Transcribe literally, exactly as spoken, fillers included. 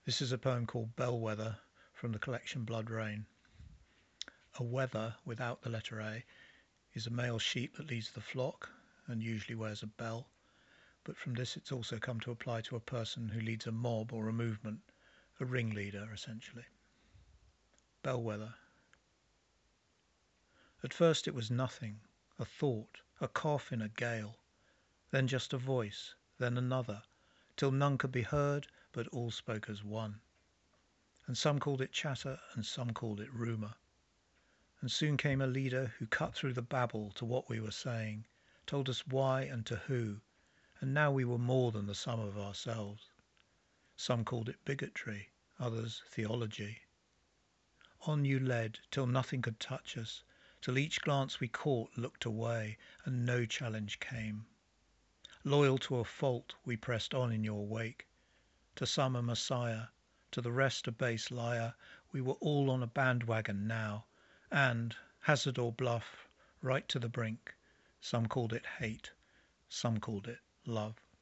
This is a poem called Bellwether from the collection Blood Rain. A wether, without the letter A, is a male sheep that leads the flock and usually wears a bell, but from this it's also come to apply to a person who leads a mob or a movement, a ringleader essentially. Bellwether. At first it was nothing, a thought, a cough in a gale, then just a voice, then another, till none could be heard, but all spoke as one. And some called it chatter, and some called it rumour. And soon came a leader who cut through the babble to what we were saying, told us why and to who, and now we were more than the sum of ourselves. Some called it bigotry, others theology. On you led, till nothing could touch us, till each glance we caught looked away, and no challenge came. Loyal to a fault, we pressed on in your wake. To some a messiah, to the rest a base liar, we were all on a bandwagon now, and, hazard or bluff, right to the brink. Some called it hate, some called it love.